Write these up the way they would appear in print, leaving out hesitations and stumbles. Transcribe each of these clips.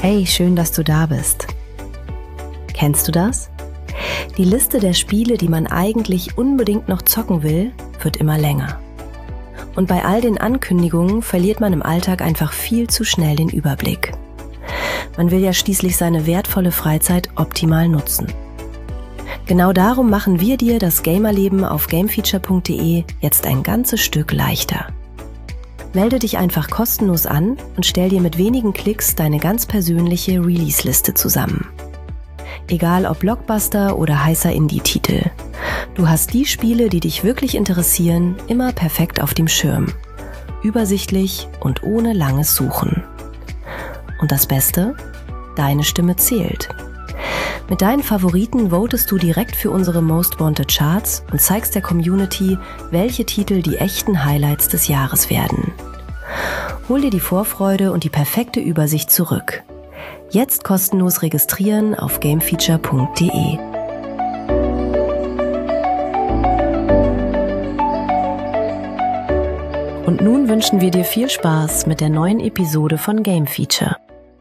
Hey, schön, dass du da bist. Kennst du das? Die Liste der Spiele, die man eigentlich unbedingt noch zocken will, wird immer länger. Und bei all den Ankündigungen verliert man im Alltag einfach viel zu schnell den Überblick. Man will ja schließlich seine wertvolle Freizeit optimal nutzen. Genau darum machen wir dir das Gamerleben auf gamefeature.de jetzt ein ganzes Stück leichter. Melde dich einfach kostenlos an und stell dir mit wenigen Klicks deine ganz persönliche Release-Liste zusammen. Egal ob Blockbuster oder heißer Indie-Titel. Du hast die Spiele, die dich wirklich interessieren, immer perfekt auf dem Schirm. Übersichtlich und ohne langes Suchen. Und das Beste? Deine Stimme zählt. Mit deinen Favoriten votest du direkt für unsere Most Wanted Charts und zeigst der Community, welche Titel die echten Highlights des Jahres werden. Hol dir die Vorfreude und die perfekte Übersicht zurück. Jetzt kostenlos registrieren auf gamefeature.de. Und nun wünschen wir dir viel Spaß mit der neuen Episode von Game Feature.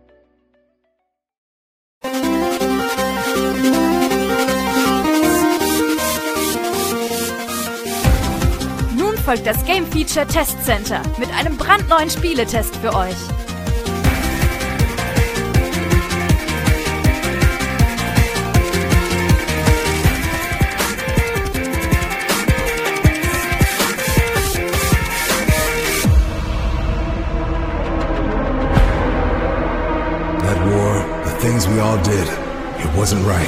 Folgt das Game Feature Test Center mit einem brandneuen Spieletest für euch. That war, the things we all did, it wasn't right.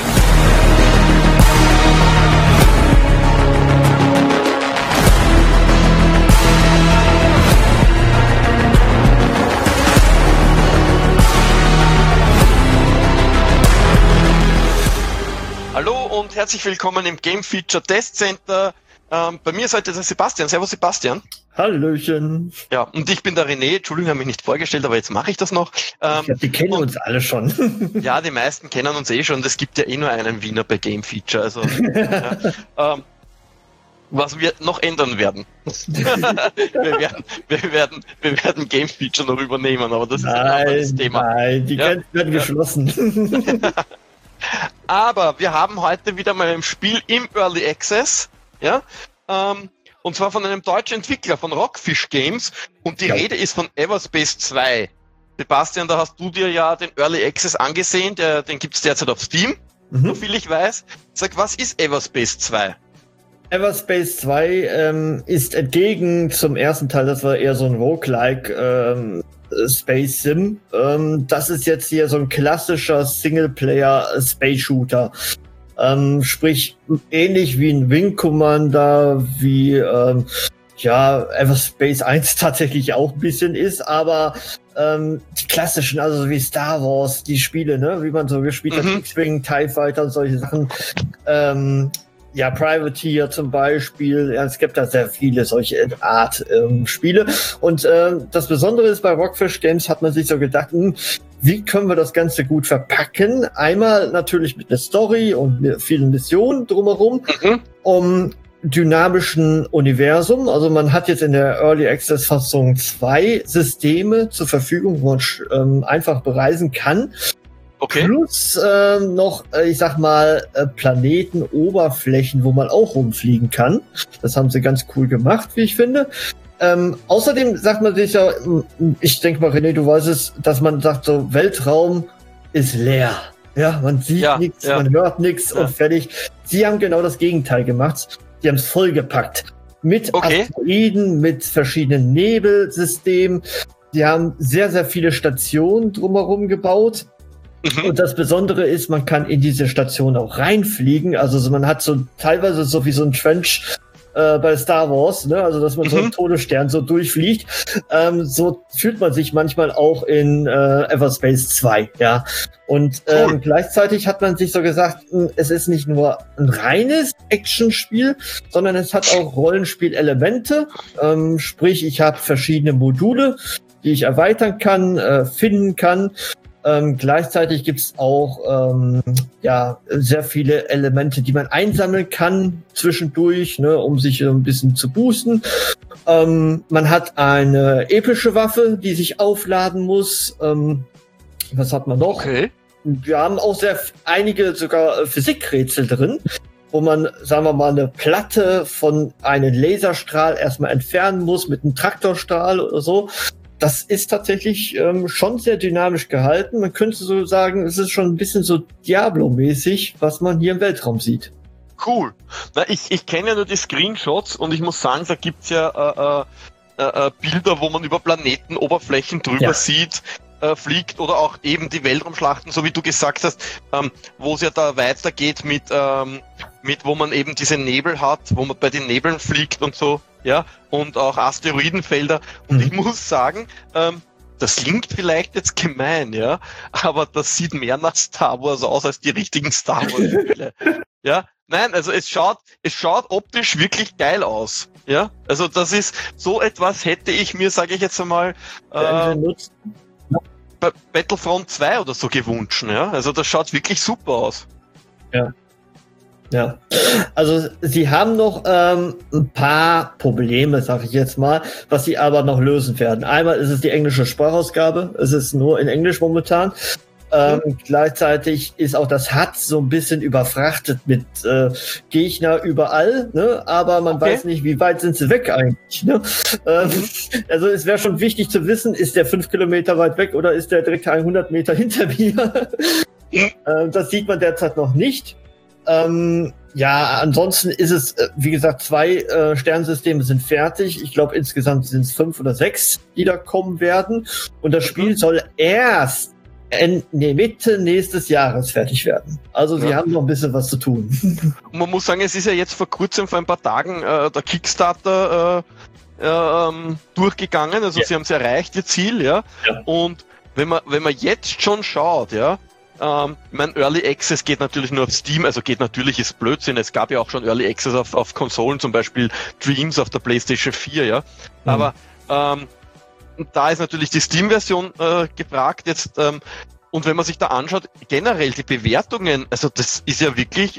Hallo und herzlich willkommen im Game Feature Test Center. Bei mir ist heute der Sebastian. Servus Sebastian. Hallöchen. Ja, und ich bin der René. Entschuldigung, habe mich nicht vorgestellt, aber jetzt mache ich das noch. Ich glaub, die kennen uns alle schon. Ja, die meisten kennen uns eh schon. Es gibt ja eh nur einen Wiener bei Game Feature. Also, was wir noch ändern werden. wir werden Game Feature noch übernehmen, aber das ist ein anderes Thema. Nein, die Grenzen werden geschlossen. Aber wir haben heute wieder mal ein Spiel im Early Access, ja, und zwar von einem deutschen Entwickler, von Rockfish Games, und die Rede ist von Everspace 2. Sebastian, da hast du dir ja den Early Access angesehen, den gibt es derzeit auf Steam, soviel ich weiß. Sag, was ist Everspace 2? Everspace 2 ist entgegen zum ersten Teil, das war eher so ein Roguelike Space Sim. Das ist jetzt hier so ein klassischer Singleplayer Space Shooter. Sprich, ähnlich wie ein Wing Commander, wie Everspace 1 tatsächlich auch ein bisschen ist, aber die klassischen, also wie Star Wars, die Spiele, ne, wie man so gespielt hat, X-Wing, TIE Fighter, solche Sachen. Privateer zum Beispiel. Ja, es gibt da sehr viele solche Art Spiele. Und das Besondere ist, bei Rockfish Games hat man sich so gedacht, wie können wir das Ganze gut verpacken? Einmal natürlich mit einer Story und mit vielen Missionen drumherum, dynamischen Universum. Also man hat jetzt in der Early Access Fassung 2 Systeme zur Verfügung, wo man einfach bereisen kann. Okay. Plus noch, ich sag mal, Planeten, Oberflächen, wo man auch rumfliegen kann. Das haben sie ganz cool gemacht, wie ich finde. Außerdem sagt man sich ja, ich denke mal, René, du weißt es, dass man sagt, so Weltraum ist leer. Ja, man sieht nichts, man hört nichts und fertig. Sie haben genau das Gegenteil gemacht. Die haben es vollgepackt. Mit Asteroiden, mit verschiedenen Nebelsystemen. Sie haben sehr, sehr viele Stationen drumherum gebaut. Und das Besondere ist, man kann in diese Station auch reinfliegen. Also man hat so teilweise so wie so ein Trench bei Star Wars, ne? Also dass man so einen Todesstern so durchfliegt. So fühlt man sich manchmal auch in Everspace 2, ja. Und gleichzeitig hat man sich so gesagt, es ist nicht nur ein reines Actionspiel, sondern es hat auch Rollenspielelemente. Sprich, ich habe verschiedene Module, die ich erweitern kann, finden kann. Gleichzeitig gibt es auch sehr viele Elemente, die man einsammeln kann zwischendurch, ne, um sich ein bisschen zu boosten. Man hat eine epische Waffe, die sich aufladen muss. Was hat man noch? Okay. Wir haben auch einige sogar Physikrätsel drin, wo man, sagen wir mal, eine Platte von einem Laserstrahl erstmal entfernen muss mit einem Traktorstrahl oder so. Das ist tatsächlich schon sehr dynamisch gehalten. Man könnte so sagen, es ist schon ein bisschen so Diablo-mäßig, was man hier im Weltraum sieht. Cool. Na, ich kenne ja nur die Screenshots und ich muss sagen, da gibt's ja Bilder, wo man über Planetenoberflächen drüber sieht, fliegt oder auch eben die Weltraumschlachten, so wie du gesagt hast, wo es ja da weitergeht mit wo man eben diese Nebel hat, wo man bei den Nebeln fliegt und so, ja, und auch Asteroidenfelder. Und ich muss sagen, das klingt vielleicht jetzt gemein, ja, aber das sieht mehr nach Star Wars aus als die richtigen Star Wars Spiele. Ja, nein, also es schaut optisch wirklich geil aus. Ja, also das ist so etwas hätte ich mir, sage ich jetzt einmal, bei Battlefront 2 oder so gewünscht, ja. Also das schaut wirklich super aus. Ja. Ja, also sie haben noch ein paar Probleme, sage ich jetzt mal, was sie aber noch lösen werden. Einmal ist es die englische Sprachausgabe, es ist nur in Englisch momentan. Gleichzeitig ist auch das HUD so ein bisschen überfrachtet mit Gegner überall, ne? Aber man weiß nicht, wie weit sind sie weg eigentlich. Ne? Also es wäre schon wichtig zu wissen, ist der 5 Kilometer weit weg oder ist der direkt 100 Meter hinter mir? Das sieht man derzeit noch nicht. Ja, ansonsten ist es, wie gesagt, 2 Sternsysteme sind fertig. Ich glaube, insgesamt sind es 5 oder 6, die da kommen werden. Und das Spiel soll erst Mitte nächstes Jahres fertig werden. Also sie haben noch ein bisschen was zu tun. Und man muss sagen, es ist ja jetzt vor kurzem, vor ein paar Tagen, der Kickstarter durchgegangen. Also sie haben es erreicht, ihr Ziel, ja. Und wenn man jetzt schon schaut, ja, mein Early Access geht natürlich nur auf Steam, also geht natürlich ist Blödsinn. Es gab ja auch schon Early Access auf Konsolen, zum Beispiel Dreams auf der PlayStation 4, ja. Aber da ist natürlich die Steam-Version gefragt jetzt. Und wenn man sich da anschaut, generell die Bewertungen, also das ist ja wirklich,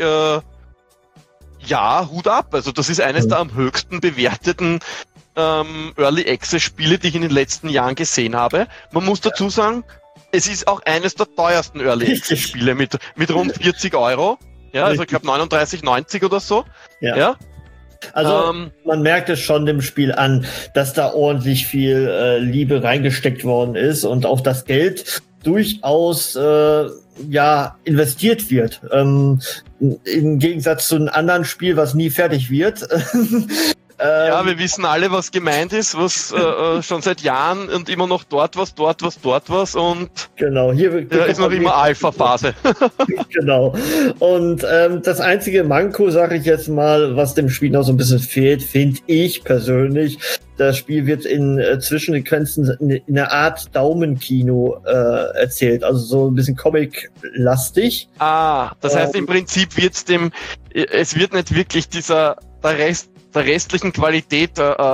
Hut ab. Also das ist eines der am höchsten bewerteten Early Access-Spiele, die ich in den letzten Jahren gesehen habe. Man muss dazu sagen, es ist auch eines der teuersten Early Access-Spiele mit rund 40 €. Ja, also ich glaube 39,90 oder so. Ja. Also man merkt es schon dem Spiel an, dass da ordentlich viel Liebe reingesteckt worden ist und auch das Geld durchaus investiert wird. Im Gegensatz zu einem anderen Spiel, was nie fertig wird. Ja, wir wissen alle, was gemeint ist, was schon seit Jahren und immer noch dort was und genau, hier ist noch immer Alpha-Phase. Genau. Und das einzige Manko, sage ich jetzt mal, was dem Spiel noch so ein bisschen fehlt, finde ich persönlich, das Spiel wird in Zwischensequenzen in einer Art Daumenkino erzählt, also so ein bisschen Comic-lastig. Das heißt im Prinzip es wird nicht wirklich der restlichen Qualität,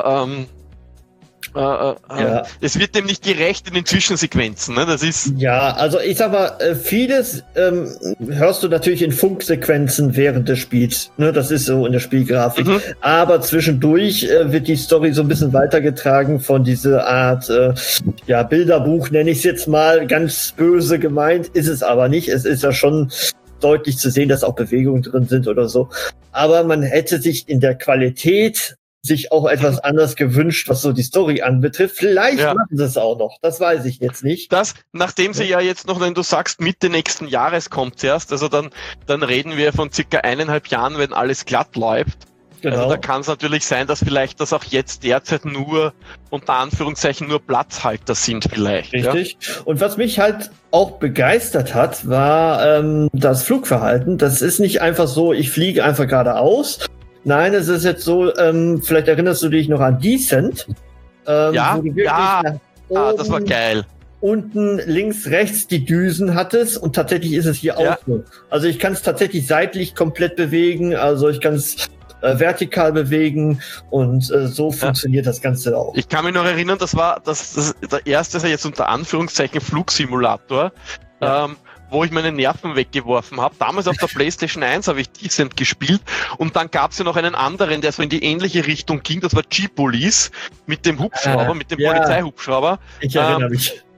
es wird dem nicht gerecht in den Zwischensequenzen, ne? Das ist. Ja, also ich sag mal, vieles hörst du natürlich in Funksequenzen während des Spiels, ne? Das ist so in der Spielgrafik. Aber zwischendurch wird die Story so ein bisschen weitergetragen von dieser Art, Bilderbuch, nenne ich es jetzt mal, ganz böse gemeint, ist es aber nicht. Es ist ja schon deutlich zu sehen, dass auch Bewegungen drin sind oder so. Aber man hätte sich in der Qualität sich auch etwas anders gewünscht, was so die Story anbetrifft. Vielleicht machen sie es auch noch. Das weiß ich jetzt nicht. Nachdem sie ja jetzt noch, wenn du sagst, Mitte nächsten Jahres kommt erst, also dann reden wir von circa 1,5 Jahren, wenn alles glatt läuft. Genau. Also da kann es natürlich sein, dass vielleicht das auch jetzt derzeit nur, unter Anführungszeichen, nur Platzhalter sind vielleicht. Richtig. Ja? Und was mich halt auch begeistert hat, war das Flugverhalten. Das ist nicht einfach so, ich fliege einfach geradeaus. Nein, es ist jetzt so, vielleicht erinnerst du dich noch an Descent. Das war geil. Unten links, rechts die Düsen hattest und tatsächlich ist es hier auch so. Also ich kann es tatsächlich seitlich komplett bewegen, also ich kann es vertikal bewegen und so funktioniert das Ganze auch. Ich kann mich noch erinnern, das war der erste, jetzt unter Anführungszeichen Flugsimulator, wo ich meine Nerven weggeworfen habe. Damals auf der PlayStation 1 habe ich Descent gespielt und dann gab es ja noch einen anderen, der so in die ähnliche Richtung ging, das war G-Police mit dem Hubschrauber, mit dem Polizeihubschrauber. Ich erinnere mich.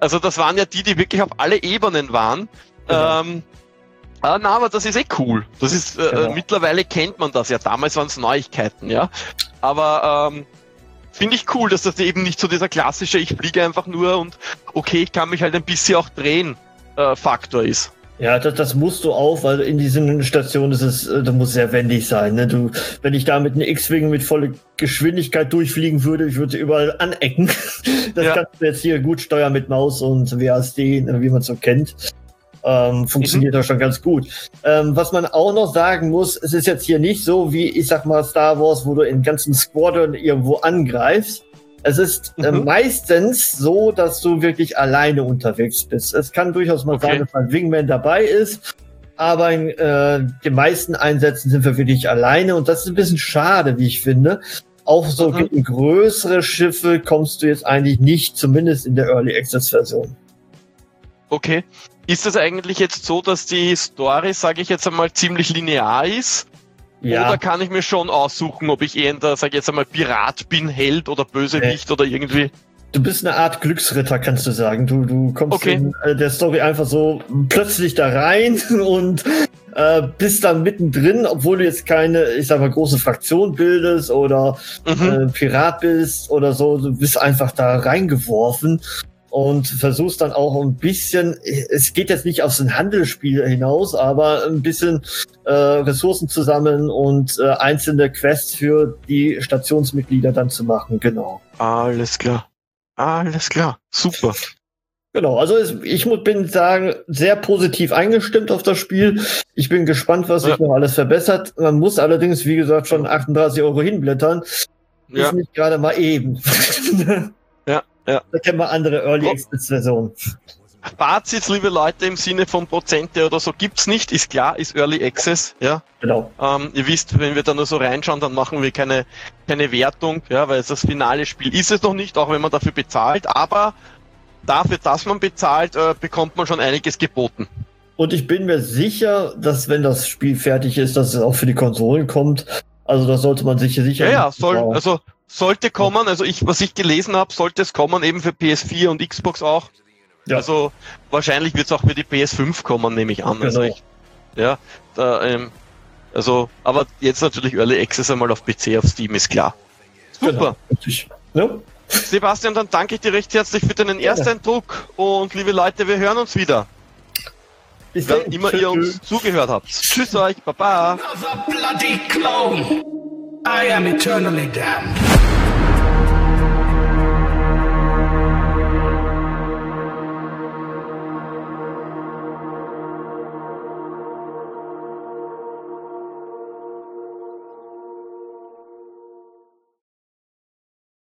Also das waren ja die wirklich auf alle Ebenen waren. Genau. Aber das ist cool. Das ist Genau. mittlerweile kennt man das ja. Damals waren es Neuigkeiten, ja. Aber finde ich cool, dass das eben nicht so dieser klassische, ich fliege einfach nur und okay, ich kann mich halt ein bisschen auch drehen, Faktor ist. Ja, das musst du auch, weil in diesen Stationen ist es, da muss sehr wendig sein. Ne? Wenn ich da mit einem X-Wing mit voller Geschwindigkeit durchfliegen würde, ich würde überall anecken. Das kannst du jetzt hier gut steuern mit Maus und WASD, wie man es so kennt. Funktioniert das schon ganz gut. Was man auch noch sagen muss, es ist jetzt hier nicht so wie, ich sag mal, Star Wars, wo du in ganzen Squadron irgendwo angreifst. Es ist meistens so, dass du wirklich alleine unterwegs bist. Es kann durchaus mal sein, dass ein Wingman dabei ist, aber in den meisten Einsätzen sind wir wirklich alleine und das ist ein bisschen schade, wie ich finde. Auch so gegen größere Schiffe kommst du jetzt eigentlich nicht, zumindest in der Early Access Version. Okay. Ist es eigentlich jetzt so, dass die Story, sage ich jetzt einmal, ziemlich linear ist? Ja. Oder kann ich mir schon aussuchen, ob ich eher sage ich jetzt einmal, Pirat bin, Held oder Bösewicht oder irgendwie? Du bist eine Art Glücksritter, kannst du sagen. Du kommst in der Story einfach so plötzlich da rein und bist dann mittendrin, obwohl du jetzt keine, ich sag mal, große Fraktion bildest oder Pirat bist oder so. Du bist einfach da reingeworfen und versuchst dann auch ein bisschen, es geht jetzt nicht aufs Handelsspiel hinaus, aber ein bisschen Ressourcen zu sammeln und einzelne Quests für die Stationsmitglieder dann zu machen, genau. Alles klar, super. Genau, also bin sagen, sehr positiv eingestimmt auf das Spiel. Ich bin gespannt, was sich noch alles verbessert. Man muss allerdings, wie gesagt, schon 38 € hinblättern. Ist nicht gerade mal eben. Da kennen wir andere Early Access Versionen. Fazit, liebe Leute, im Sinne von Prozente oder so gibt's nicht, ist klar, ist Early Access, ja. Genau. Ihr wisst, wenn wir da nur so reinschauen, dann machen wir keine Wertung, ja, weil das finale Spiel ist es noch nicht, auch wenn man dafür bezahlt, aber dafür, dass man bezahlt, bekommt man schon einiges geboten. Und ich bin mir sicher, dass wenn das Spiel fertig ist, dass es auch für die Konsolen kommt. Also das sollte man sich sicher sollte kommen, also was ich gelesen habe, sollte es kommen, eben für PS4 und Xbox auch. Ja. Also wahrscheinlich wird es auch für die PS5 kommen, nehme ich an. Genau. Aber jetzt natürlich Early Access einmal auf PC, auf Steam, ist klar. Super. Genau. Sebastian, dann danke ich dir recht herzlich für deinen Ersteindruck und liebe Leute, wir hören uns wieder. Bis wann immer ihr uns zugehört habt. Tschüss euch, Baba. Another bloody clone. I am eternally damned.